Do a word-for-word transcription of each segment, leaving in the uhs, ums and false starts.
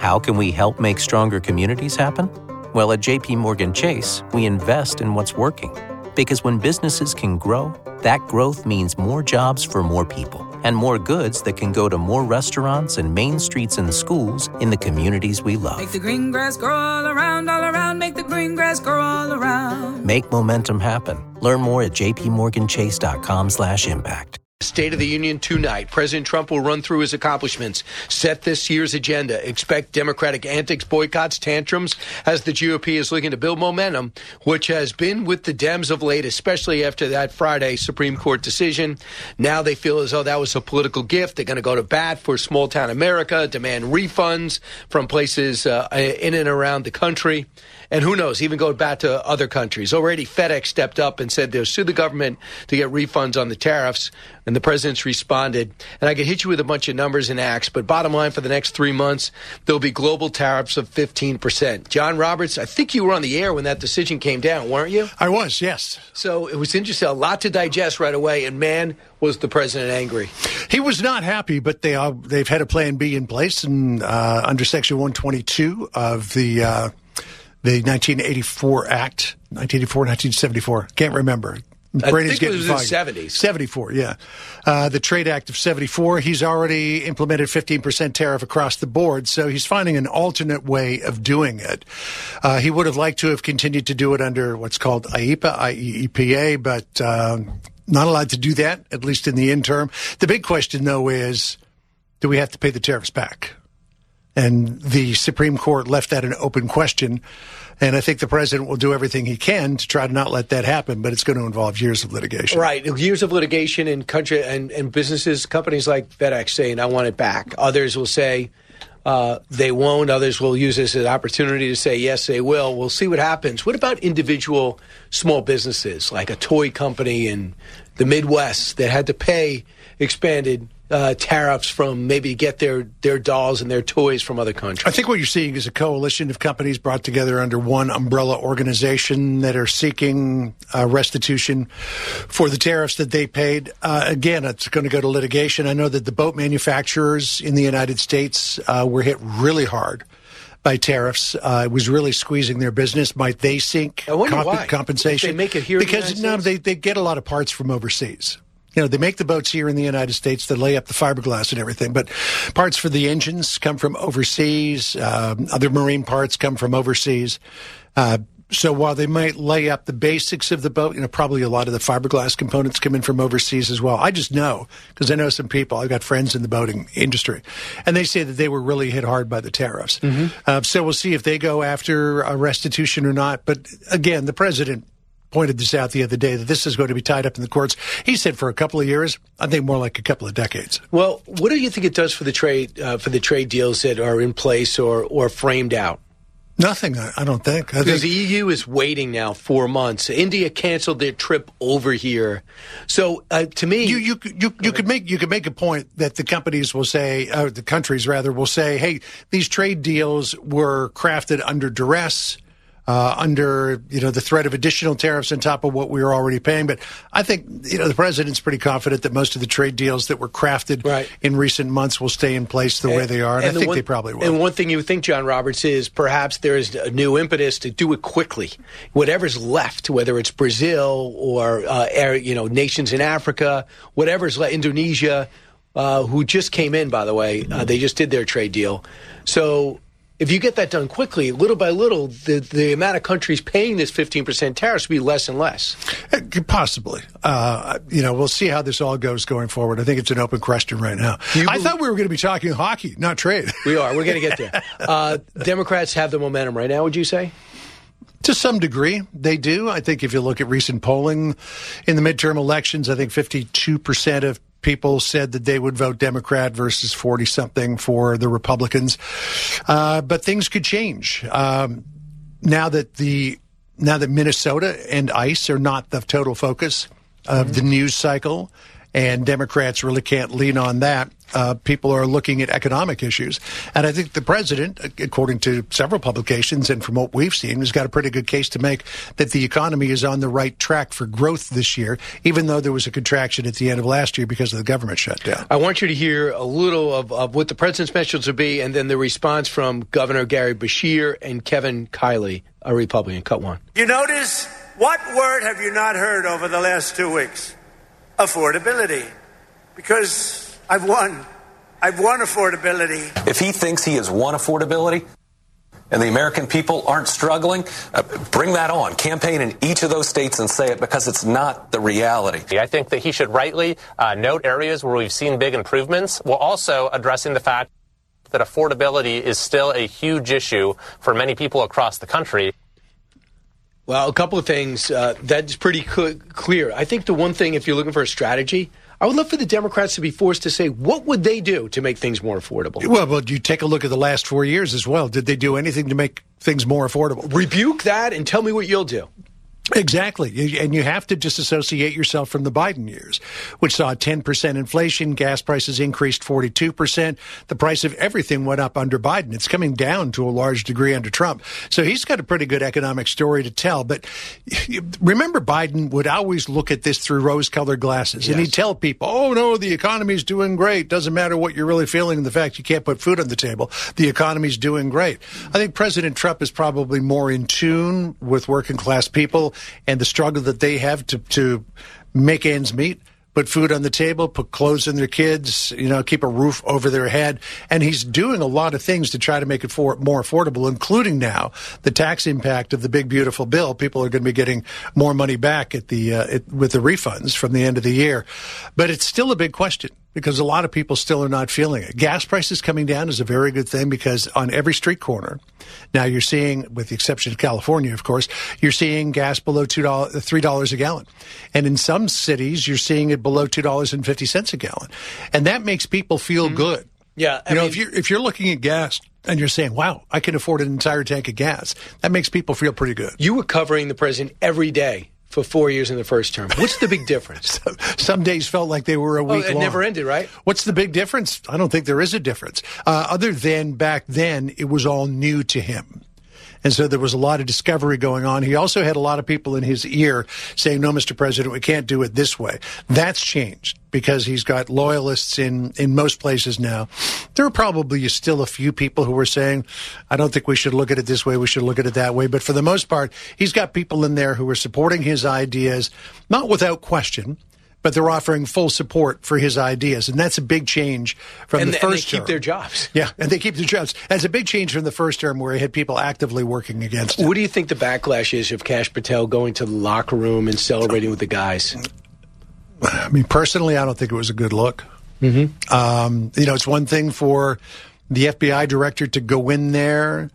How can we help make stronger communities happen? Well, at J P Morgan Chase, we invest in what's working. Because when businesses can grow, that growth means more jobs for more people and more goods that can go to more restaurants and main streets and schools in the communities we love. Make the green grass grow all around, all around. Make the green grass grow all around. Make momentum happen. Learn more at jpmorganchase.com slash impact. State of the Union tonight. President Trump will run through his accomplishments, set this year's agenda. Expect Democratic antics, boycotts, tantrums as the G O P is looking to build momentum, which has been with the Dems of late, especially after that Friday Supreme Court decision. Now they feel as though that was a political gift. They're going to go to bat for small town America, demand refunds from places uh, in and around the country. And who knows, even go back to other countries. Already FedEx stepped up and said they'll sue the government to get refunds on the tariffs. And the president's responded. And I could hit you with a bunch of numbers and acts, but bottom line, for the next three months, there'll be global tariffs of fifteen percent. John Roberts, I think you were on the air when that decision came down, weren't you? I was, yes. So it was interesting, a lot to digest right away. And man, was the president angry. He was not happy, but they are, they've had a plan B in place. And uh, under Section one twenty-two of the... Uh, The nineteen eighty-four Act, nineteen eighty-four, nineteen seventy-four, can't remember. I think it was in the seventies. seventy-four, yeah. Uh, the Trade Act of seventy-four, he's already implemented fifteen percent tariff across the board, so he's finding an alternate way of doing it. Uh, he would have liked to have continued to do it under what's called I E P A, I E E P A, but uh, not allowed to do that, at least in the interim. The big question, though, is do we have to pay the tariffs back? And the Supreme Court left that an open question. And I think the president will do everything he can to try to not let that happen, but it's going to involve years of litigation. Right. Years of litigation in country and, and businesses, companies like FedEx saying, I want it back. Others will say uh, they won't. Others will use this as an opportunity to say, yes, they will. We'll see what happens. What about individual small businesses like a toy company in the Midwest that had to pay expanded Uh, tariffs from maybe get their, their dolls and their toys from other countries? I think what you're seeing is a coalition of companies brought together under one umbrella organization that are seeking uh, restitution for the tariffs that they paid. Uh, again, it's going to go to litigation. I know that the boat manufacturers in the United States uh, were hit really hard by tariffs. Uh, it was really squeezing their business. Might they seek comp- compensation? If they make it here because in the United no, they, they get a lot of parts from overseas. You know, they make the boats here in the United States. They lay up the fiberglass and everything. But parts for the engines come from overseas. Um, other marine parts come from overseas. Uh, so while they might lay up the basics of the boat, you know, probably a lot of the fiberglass components come in from overseas as well. I just know because I know some people. I've got friends in the boating industry. And they say that they were really hit hard by the tariffs. Mm-hmm. Uh, so we'll see if they go after a restitution or not. But again, the president pointed this out the other day that this is going to be tied up in the courts. He said for a couple of years. I think more like a couple of decades. Well, what do you think it does for the trade uh, for the trade deals that are in place or or framed out? Nothing, I, I don't think. I because think the E U is waiting now four months. India canceled their trip over here, so uh, to me, you you you, you could make you could make a point that the companies will say, uh, the countries rather will say, hey, these trade deals were crafted under duress. Uh, under, you know, the threat of additional tariffs on top of what we were already paying. But I think, you know, the president's pretty confident that most of the trade deals that were crafted right. in recent months will stay in place the and, way they are. And, and I think one, they probably will. And one thing you would think, John Roberts, is perhaps there is a new impetus to do it quickly. Whatever's left, whether it's Brazil or, uh, you know, nations in Africa, whatever's left, Indonesia, uh, who just came in, by the way, uh, they just did their trade deal. So if you get that done quickly, little by little, the, the amount of countries paying this fifteen percent tariffs will be less and less. Possibly. Uh, you know, we'll see how this all goes going forward. I think it's an open question right now. I thought we were going to be talking hockey, not trade. We are. We're going to get there. Uh, Democrats have the momentum right now, would you say? To some degree, they do. I think if you look at recent polling in the midterm elections, I think fifty-two percent of people said that they would vote Democrat versus forty-something for the Republicans. Uh, but things could change. Um, now that the now that Minnesota and ICE are not the total focus of mm-hmm. the news cycle, and Democrats really can't lean on that. Uh, people are looking at economic issues. And I think the president, according to several publications and from what we've seen, has got a pretty good case to make that the economy is on the right track for growth this year, even though there was a contraction at the end of last year because of the government shutdown. I want you to hear a little of, of what the president's message will be, and then the response from Governor Gary Beshear and Kevin Kiley, a Republican. Cut one. You notice, what word have you not heard over the last two weeks? Affordability. Because I've won. I've won affordability. If he thinks he has won affordability and the American people aren't struggling, uh, bring that on. Campaign in each of those states and say it, because it's not the reality. I think that he should rightly uh, note areas where we've seen big improvements, while also addressing the fact that affordability is still a huge issue for many people across the country. Well, a couple of things. Uh, that's pretty cl- clear. I think the one thing, if you're looking for a strategy, I would love for the Democrats to be forced to say, what would they do to make things more affordable? Well, but you take a look at the last four years as well. Did they do anything to make things more affordable? Rebuke that and tell me what you'll do. Exactly. And you have to disassociate yourself from the Biden years, which saw ten percent inflation, gas prices increased forty-two percent. The price of everything went up under Biden. It's coming down to a large degree under Trump. So he's got a pretty good economic story to tell. But remember, Biden would always look at this through rose-colored glasses. Yes. And he'd tell people, oh, no, the economy's doing great. Doesn't matter what you're really feeling and the fact you can't put food on the table. The economy's doing great. I think President Trump is probably more in tune with working-class people and the struggle that they have to, to make ends meet, put food on the table, put clothes on their kids, you know, keep a roof over their head. And he's doing a lot of things to try to make it for, more affordable, including now the tax impact of the big, beautiful bill. People are going to be getting more money back at the uh, it, with the refunds from the end of the year. But it's still a big question, because a lot of people still are not feeling it. Gas prices coming down is a very good thing, because on every street corner, now you're seeing, with the exception of California, of course, you're seeing gas below two dollars, three dollars a gallon. And in some cities, you're seeing it below two dollars and fifty cents a gallon. And that makes people feel mm-hmm. good. Yeah. I you know, mean, if you're, if you're looking at gas and you're saying, wow, I can afford an entire tank of gas, that makes people feel pretty good. You were covering the president every day for four years in the first term. What's the big difference? Some days felt like they were a week oh, it long. never ended, right? What's the big difference? I don't think there is a difference. Uh, other than back then, it was all new to him. And so there was a lot of discovery going on. He also had a lot of people in his ear saying, no, Mister President, we can't do it this way. That's changed, because he's got loyalists in, in most places now. There are probably still a few people who are saying, I don't think we should look at it this way, we should look at it that way. But for the most part, he's got people in there who are supporting his ideas, not without question, but they're offering full support for his ideas. And that's a big change from and the the, first term. And they keep term. their jobs. Yeah, and they keep their jobs. That's a big change from the first term, where he had people actively working against him. What do you think the backlash is of Kash Patel going to the locker room and celebrating with the guys? I mean, personally, I don't think it was a good look. Mm-hmm. Um, you know, it's one thing for the F B I director to go in there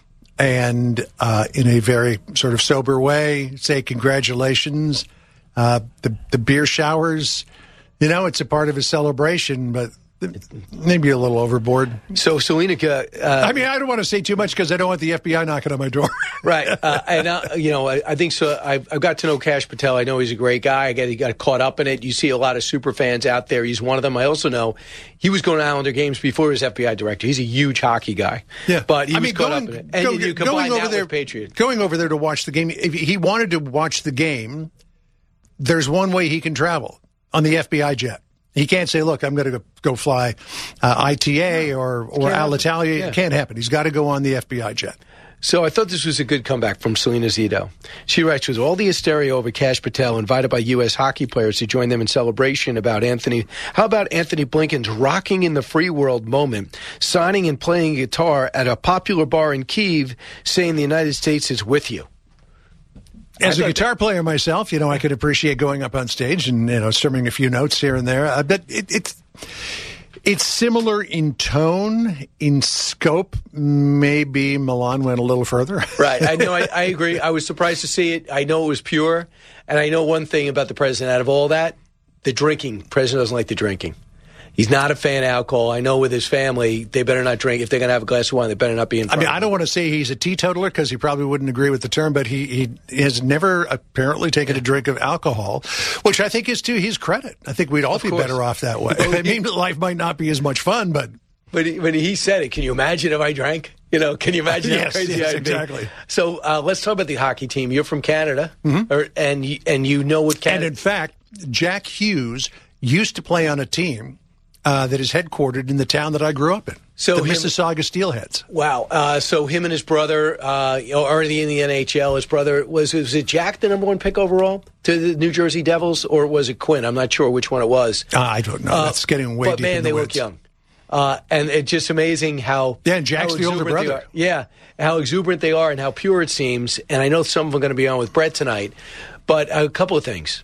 and uh, in a very sort of sober way say congratulations. Uh, the the beer showers, you know, it's a part of his celebration, but maybe a little overboard. So, Selena, uh, I mean, I don't want to say too much because I don't want the F B I knocking on my door. Right. Uh, and, uh, you know, I, I think so. I've, I've got to know Kash Patel. I know he's a great guy. I get he got caught up in it. You see a lot of super fans out there. He's one of them. I also know he was going to Islander games before he was F B I director. He's a huge hockey guy. Yeah. But he I was mean, caught going, up in it. And go, you combine going over that there, with Patriot. Going over there to watch the game, if he wanted to watch the game, there's one way he can travel, on the F B I jet. He can't say, look, I'm going to go fly uh, I T A or, or Alitalia. Yeah. It can't happen. He's got to go on the F B I jet. So I thought this was a good comeback from Selena Zito. She writes, with all the hysteria over Kash Patel invited by U S hockey players to join them in celebration about Anthony, how about Anthony Blinken's rocking in the free world moment, signing and playing guitar at a popular bar in Kyiv, saying the United States is with you? As a guitar player myself, you know, I could appreciate going up on stage and, you know, strumming a few notes here and there. Uh, but it, it's it's similar in tone, in scope. Maybe Milan went a little further. Right. I know. I, I agree. I was surprised to see it. I know it was pure. And I know one thing about the president. Out of all that, the drinking, the president doesn't like the drinking. He's not a fan of alcohol. I know with his family, they better not drink. If they're going to have a glass of wine, they better not be in front I mean, of I him. don't want to say he's a teetotaler because he probably wouldn't agree with the term, but he, he has never apparently taken a drink of alcohol, which I think is to his credit. I think we'd all Of be course. better off that way. I mean, life might not be as much fun, but... But he, when he said it, can you imagine if I drank? You know, can you imagine how Yes, crazy yes, I'd be? exactly. So uh, let's talk about the hockey team. You're from Canada, or, and, you, and you know what Canada... And in fact, Jack Hughes used to play on a team uh, that is headquartered in the town that I grew up in, So the him- Mississauga Steelheads. Wow. Uh, so him and his brother uh, are already in the N H L. His brother, was, was it Jack the number one pick overall to the New Jersey Devils, or was it Quinn? I'm not sure which one it was. Uh, I don't know. That's getting way But, deep man, in the they woods. look young. Uh, and it's just amazing how... Yeah, and Jack's how the older exuberant they brother. are. Yeah, how exuberant they are and how pure it seems. And I know some of them are going to be on with Brett tonight. But a couple of things.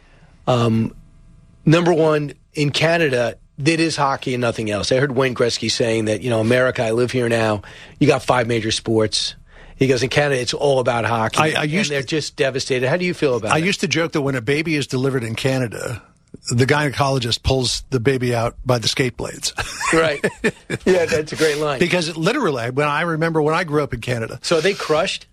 Um, number one, in Canada, it is hockey and nothing else. I heard Wayne Gretzky saying that, you know, America, I live here now, you got five major sports. He goes, in Canada, it's all about hockey. I- I used and they're to- just devastated. How do you feel about I it? used to joke that when a baby is delivered in Canada, the gynecologist pulls the baby out by the skate blades. Right. Yeah, that's a great line. Because it, literally, when I remember when I grew up in Canada. So are they crushed?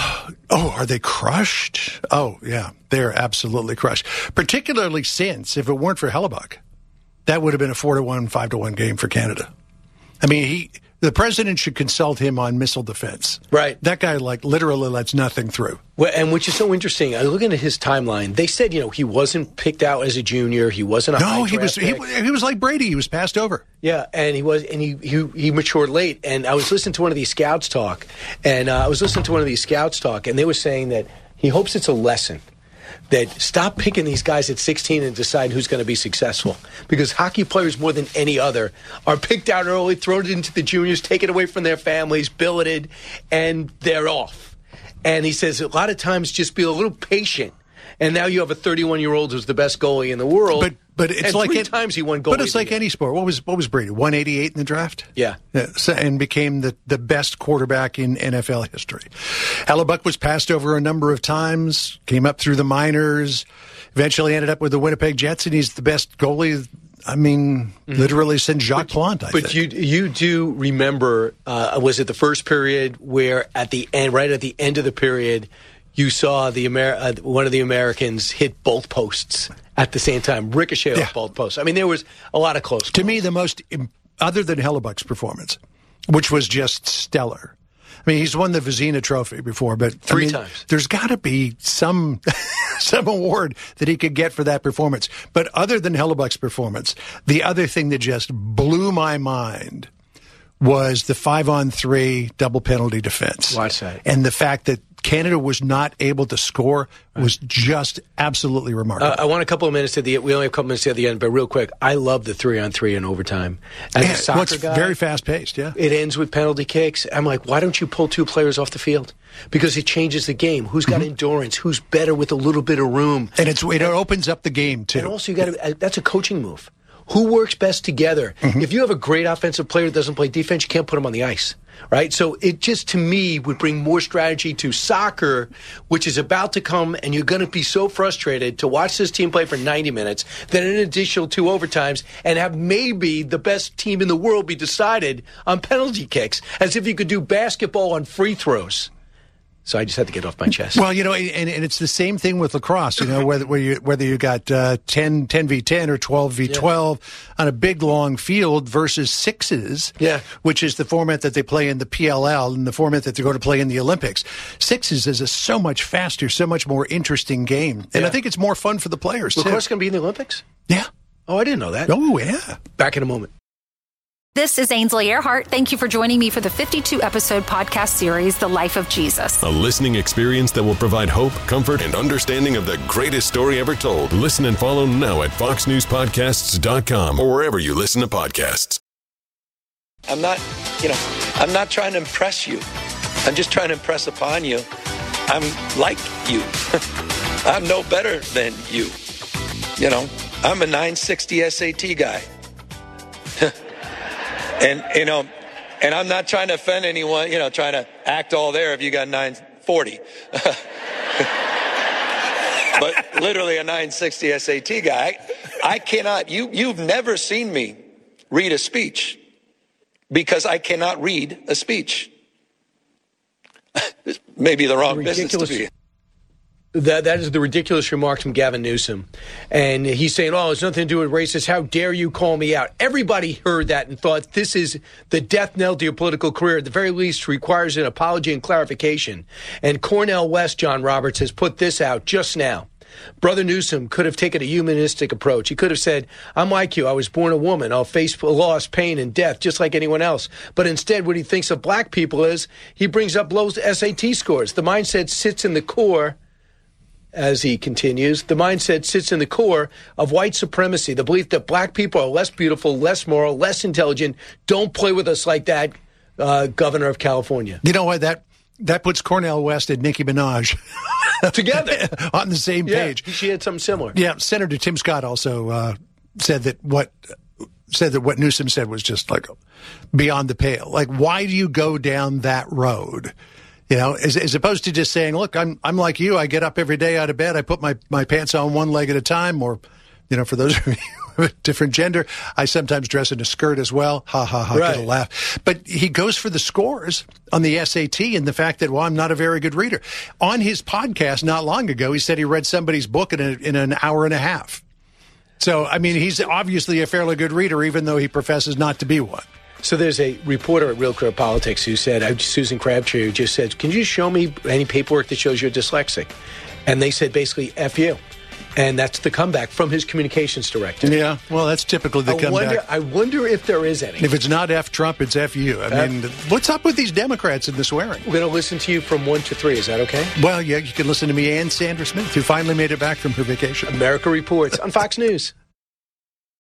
Oh, are they crushed? Oh, yeah, they're absolutely crushed. Particularly since, if it weren't for Hellebuck, that would have been a four to one, five to one game for Canada. I mean, he, the president should consult him on missile defense. Right. That guy, like, literally lets nothing through. Well, and which is so interesting. I look at his timeline. They said, you know, he wasn't picked out as a junior. He wasn't a high No, he was draft he, pick. he was like Brady. He was passed over. Yeah, and he was, and he, he he matured late. And I was listening to one of these scouts talk, and uh, I was listening to one of these scouts talk, and they were saying that he hopes it's a lesson that stop picking these guys at sixteen and decide who's going to be successful, because hockey players more than any other are picked out early, thrown into the juniors, taken away from their families, billeted, and they're off. And he says a lot of times just be a little patient. And now you have a thirty-one-year-old who's the best goalie in the world. But but it's and like three it- times he won goalie. But it's of the like year. any sport. What was what was Brady? one eighty-eight in the draft. Yeah. Yeah, so, and became the, the best quarterback in N F L history. Hellebuck was passed over a number of times. Came up through the minors. Eventually ended up with the Winnipeg Jets, and he's the best goalie. I mean, literally since Jacques Plante. I But think. you you do remember? Uh, was it the first period where at the end, right at the end of the period, you saw the Amer- uh, one of the Americans hit both posts at the same time, ricochet Yeah. off both posts. I mean, there was a lot of close. To me, the most, im- other than Hellebuck's performance, which was just stellar. I mean, he's won the Vizina Trophy before, but I Three mean, times. There's got to be some some award that he could get for that performance. But other than Hellebuck's performance, the other thing that just blew my mind was the five-on-three double penalty defense. Watch that. And the fact that Canada was not able to score was just absolutely remarkable. Uh, I want a couple of minutes at the. We only have a couple minutes at the end, but real quick, I love the three on three in overtime. As Yeah, a soccer well, it's guy, very fast-paced, yeah. It ends with penalty kicks. I'm like, why don't you pull two players off the field? Because it changes the game. Who's got Mm-hmm. endurance? Who's better with a little bit of room? And it's it opens up the game, too. And also, you got to. That's a coaching move. Who works best together? Mm-hmm. If you have a great offensive player that doesn't play defense, you can't put him on the ice, right? So it just, to me, would bring more strategy to soccer, which is about to come, and you're going to be so frustrated to watch this team play for ninety minutes, then an additional two overtimes, and have maybe the best team in the world be decided on penalty kicks, as if you could do basketball on free throws. So I just had to get off my chest. Well, you know, and, and it's the same thing with lacrosse, you know, whether whether you, whether you got uh, ten, ten v ten or twelve v twelve on a big, long field versus sixes, Yeah. which is the format that they play in the P L L and the format that they're going to play in the Olympics. Sixes is a so much faster, so much more interesting game. And Yeah. I think it's more fun for the players, too. Lacrosse going to be in the Olympics? Yeah. Oh, I didn't know that. Oh, yeah. Back in a moment. This is Ainsley Earhart. Thank you for joining me for the fifty-two episode podcast series, The Life of Jesus. A listening experience that will provide hope, comfort, and understanding of the greatest story ever told. Listen and follow now at fox news podcasts dot com or wherever you listen to podcasts. I'm not, you know, I'm not trying to impress you. I'm just trying to impress upon you. I'm like you. I'm no better than you. You know, I'm a nine sixty S A T guy. And, you know, and I'm not trying to offend anyone, you know, trying to act all there if you got nine forty. But literally a nine sixty S A T guy. I cannot, you, you've never seen me read a speech because I cannot read a speech. Maybe the wrong business to be in. That, that is the ridiculous remarks from Gavin Newsom. And he's saying, oh, it's nothing to do with racism. How dare you call me out? Everybody heard that and thought this is the death knell to your political career. At the very least, requires an apology and clarification. And Cornel West, John Roberts, has put this out just now. Brother Newsom could have taken a humanistic approach. He could have said, I'm like you. I was born a woman. I'll face loss, pain, and death just like anyone else. But instead, what he thinks of black people is he brings up low S A T scores. The mindset sits in the core. As he continues, the mindset sits in the core of white supremacy, the belief that black people are less beautiful, less moral, less intelligent. Don't play with us like that, uh, Governor of California. You know what? That that puts Cornel West and Nicki Minaj together on the same yeah, page. She had something similar. Yeah, Senator Tim Scott also uh, said that what said that what Newsom said was just like beyond the pale. Like, why do you go down that road? You know, as, as opposed to just saying, look, I'm I'm like you. I get up every day out of bed. I put my, my pants on one leg at a time. Or, you know, for those of you of a different gender, I sometimes dress in a skirt as well. Ha, ha, ha, right. Get a laugh. But he goes for the scores on the S A T and the fact that, well, I'm not a very good reader. On his podcast not long ago, he said he read somebody's book in, a, in an hour and a half. So, I mean, he's obviously a fairly good reader, even though he professes not to be one. So there's a reporter at Real Clear Politics who said, uh, Susan Crabtree, who just said, can you show me any paperwork that shows you're dyslexic? And they said basically, F you. And that's the comeback from his communications director. Yeah, well, that's typically the I comeback. Wonder, I wonder if there is any. If it's not F Trump, it's F you. I uh, mean, what's up with these Democrats and the swearing? We're going to listen to you from one to three. Is that okay? Well, yeah, you can listen to me and Sandra Smith, who finally made it back from her vacation. America Reports on Fox News.